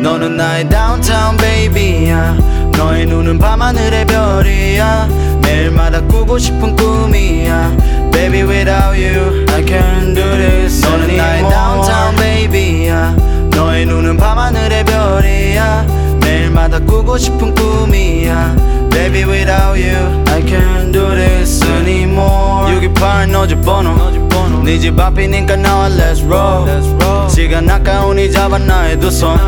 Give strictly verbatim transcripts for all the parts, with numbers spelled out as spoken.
너는 나의 downtown baby야. 너의 눈은 밤하늘의 별이야. 매일마다 꾸고 싶은 꿈이야. Baby without you I can't do this anymore. 너는 나의 downtown baby야. 너의 눈은 밤하늘의 별이야. 매일마다 꾸고 싶은 꿈이야. Baby without you I can't do this anymore. 육이팔 너 집 번호 네 집 앞이니까 나와 let's roll. 시간 아까우니 잡아 나의 두 손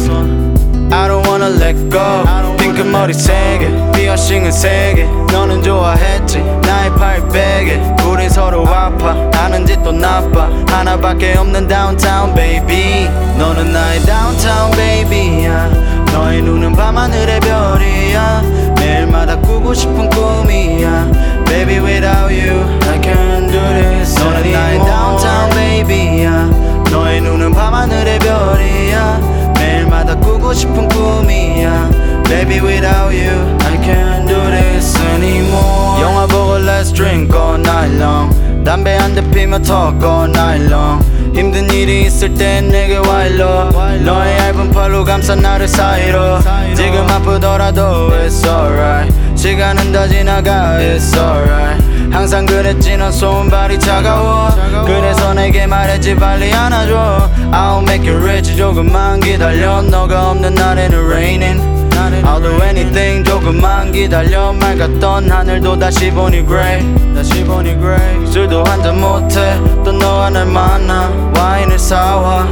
I don't wanna let go. 핑크 머리 세게 피어싱은 세게 너는 좋아했지 나의 팔 베개. 우린 서로 아파 하는 짓도 나빠 하나밖에 없는 downtown baby. 너는 나의 downtown baby야. 너의 눈은 밤하늘의 별이야. 매일마다 꾸고 싶은 꿈이야. Baby without you I can't do this anymore. 너는 나의 downtown baby야. 너의 눈은 밤하늘의 별이야. 매일마다 꾸고 싶은 꿈이야. Baby without you I can't do this anymore. 영화 보고 let's drink all night long. 담배 한 대 피며 talk all night long. 힘든 일이 있을 땐 내게 와 일러. 너의 얇은 팔로 감싼 나를 사이로. 지금 아프더라도 it's alright. 시간은 다 지나가 it's alright. 항상 그랬지 넌 손발이 차가워. 그래서 내게 말했지 빨리 안아줘. I'll make you rich 조금만 기다려. 너가 없는 날에는 raining I'll do anything 조금만 기다려. 맑았던 하늘도 다시 보니 grey 다시 보니 grey. 술도 한잔 못해 또 너와 날 만나. 와인을 사와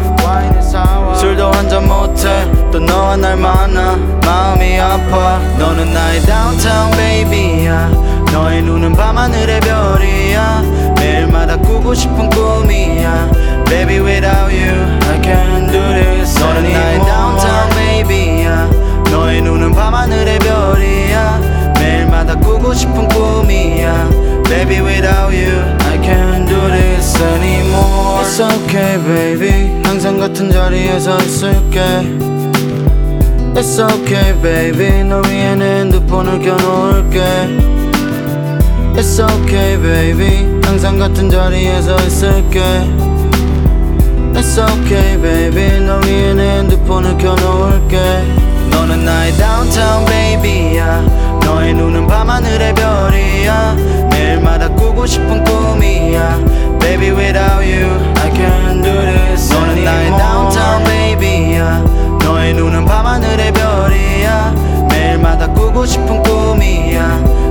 술도 한잔 못해 또 너와 날 만나. 마음이 아파. 너는 나의 downtown baby야. 너의 눈은 밤하늘의 별이야. 매일마다 꾸고 싶은 꿈이야. Baby without you I can't do this anymore. 너는 나의 downtown baby야. 너의 눈은 밤하늘의 별이야. 매일마다 꾸고 싶은 꿈이야. Baby without you I can't do this anymore. It's okay baby 항상 같은 자리에서 있을게. It's okay baby 너 위에 내 핸드폰을 켜놓을게. It's okay baby 항상 같은 자리에서 있을게. It's okay baby 너 위에 내 핸드폰을 켜놓을게. 너는 나의 downtown baby야. 너의 눈은 밤하늘의 별이야. 매일마다 꾸고 싶은 꿈이야. Baby without you I can't do this anymore. 너는 나의 downtown baby야. 너의 눈은 밤하늘의 별이야. 매일마다 꾸고 싶은 꿈이야.